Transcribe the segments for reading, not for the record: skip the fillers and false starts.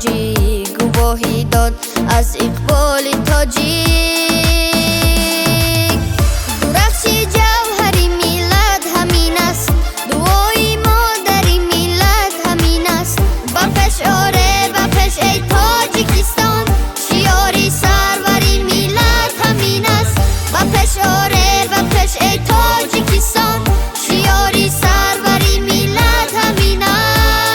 تاجیک گواهی داد از اقبال تاجیک. درخشی جوهری میلاد همین است، دعای مادری میلاد همین است. با فشاره و پش ای تاجیکستان، شیاری سروری میلاد همین است. با فشاره و پش ای تاجیکستان، شیاری سروری میلاد همین است.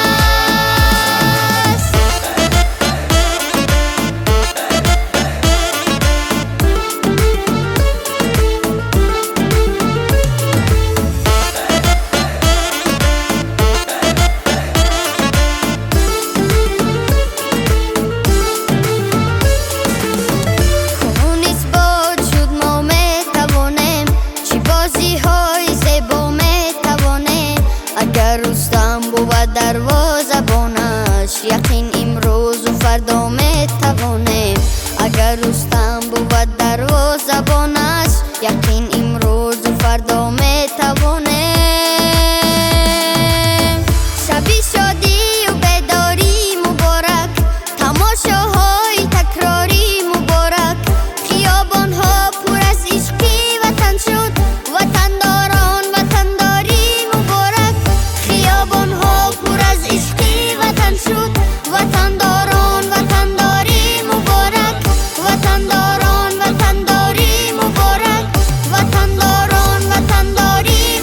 رستم بود دروازه‌بانش، یقین امروز و فردا میتوانیم. اگر رستم بود دروازه‌بانش، یقین امروز و فردا میتوانیم. شبی شادی و بیداری مبارک، تماشاهای تکراری مبارک. خیابان‌ها پر از عشقی وطن شد، وطنداران وطنداری مبارک. خیابان‌ها پر از عشقی وطن شد، وطنداران وطنداری مبارک. وطنداران وطنداری مبارک، وطنداران وطنداری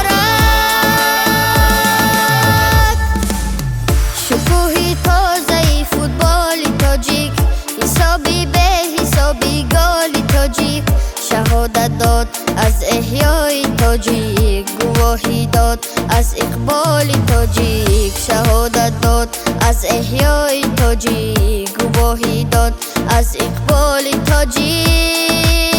مبارک. شکوهی تازه فوتبال تاجیک، حسابی به حسابی گال تاجیک. شهادت داد از احیای تاجیک، گواهی داد از اقبال تاجیک. شهادت داد از احیای تاجیک، گواهی داد از اقبال تاجیک.